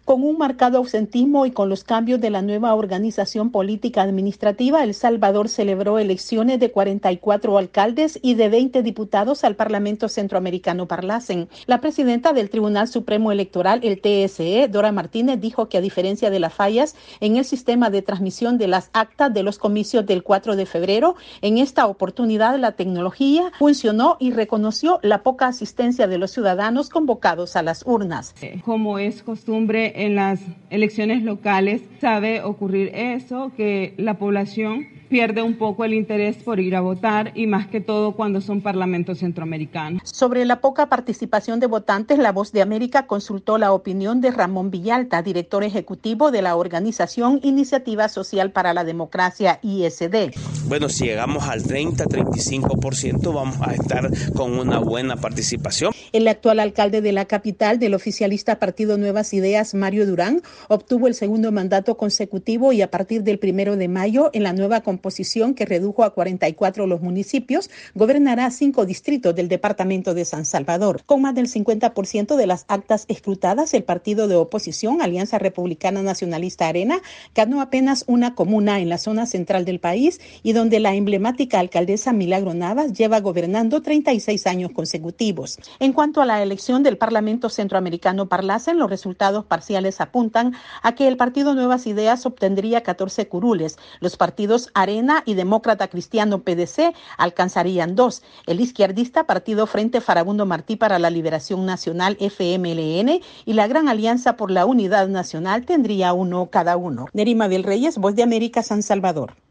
Con un marcado ausentismo y con los cambios de la nueva organización política administrativa, El Salvador celebró elecciones de 44 alcaldes y de 20 diputados al Parlamento Centroamericano Parlacen. La presidenta del Tribunal Supremo Electoral, el TSE, Dora Martínez, dijo que a diferencia de las fallas en el sistema de transmisión de las actas de los comicios del 4 de febrero, en esta oportunidad la tecnología funcionó y reconoció la poca asistencia de los ciudadanos convocados a las urnas. Como es costumbre en las elecciones locales, sabe ocurrir eso, que la población pierde un poco el interés por ir a votar y más que todo cuando son parlamentos centroamericanos. Sobre la poca participación de votantes, La Voz de América consultó la opinión de Ramón Villalta, director ejecutivo de la organización Iniciativa Social para la Democracia, ISD. Bueno, si llegamos al 30-35% vamos a estar con una buena participación. El actual alcalde de la capital del oficialista Partido Nuevas Ideas, Mario Durán, obtuvo el segundo mandato consecutivo y a partir del 1 de mayo, en la nueva composición que redujo a 44 los municipios, gobernará 5 distritos del departamento de San Salvador. Con más del 50% de las actas escrutadas, el partido de oposición, Alianza Republicana Nacionalista Arena, ganó apenas una comuna en la zona central del país y donde la emblemática alcaldesa Milagro Navas lleva gobernando 36 años consecutivos. En cuanto a la elección del Parlamento Centroamericano Parlacen, los resultados parciales apuntan a que el partido Nuevas Ideas obtendría 14 curules. Los partidos Arena y Demócrata Cristiano PDC alcanzarían 2. El izquierdista Partido Frente Farabundo Martí para la Liberación Nacional FMLN y la Gran Alianza por la Unidad Nacional tendría 1 cada uno. Nerima del Reyes, Voz de América, San Salvador.